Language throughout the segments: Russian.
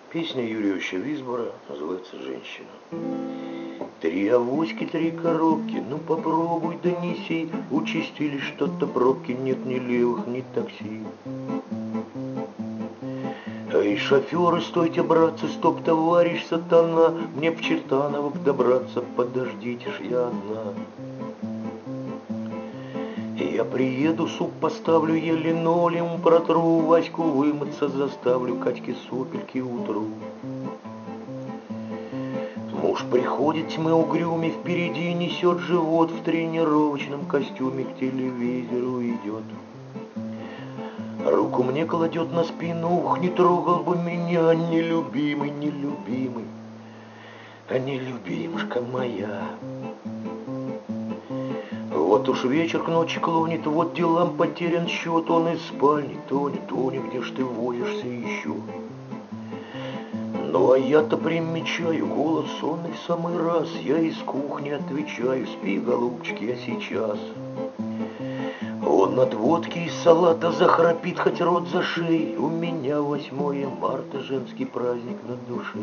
Песня Юрия Висбора называется «Женщина». Три авоськи, три коробки, ну попробуй донеси. Участились что-то пробки, нет ни левых, ни такси. Эй, шоферы, стойте, братцы, стоп, товарищ сатана. Мне в Чертаново добраться, подождите ж, я одна. Я приеду, суп поставлю, я линолеум протру, Ваську вымыться заставлю, Катьке сопельки утру. Муж приходит, тьмы угрюми, впереди несет живот, В тренировочном костюме к телевизору идет. Руку мне кладет на спину, ух, не трогал бы меня, нелюбимый, нелюбимый, а нелюбимушка моя. Вот уж вечер к ночи клонит, вот делам потерян счет, он из спальни, Тоня, Тоня, где ж ты возишься еще? Ну а я-то примечаю, голос сонный в самый раз, я из кухни отвечаю, спи, голубчик, я сейчас. Он от водки и салата захрапит, хоть рот за шеей, у меня 8 марта, женский праздник на душе.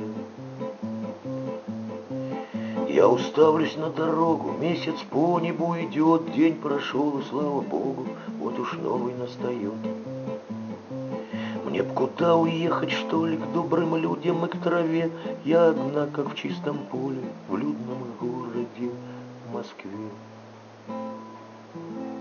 Я уставлюсь на дорогу, месяц по небу идет, день прошел, и слава богу, вот уж новый настает. Мне б куда уехать, что ли, к добрым людям и к траве, я одна, как в чистом поле, в людном городе Москве.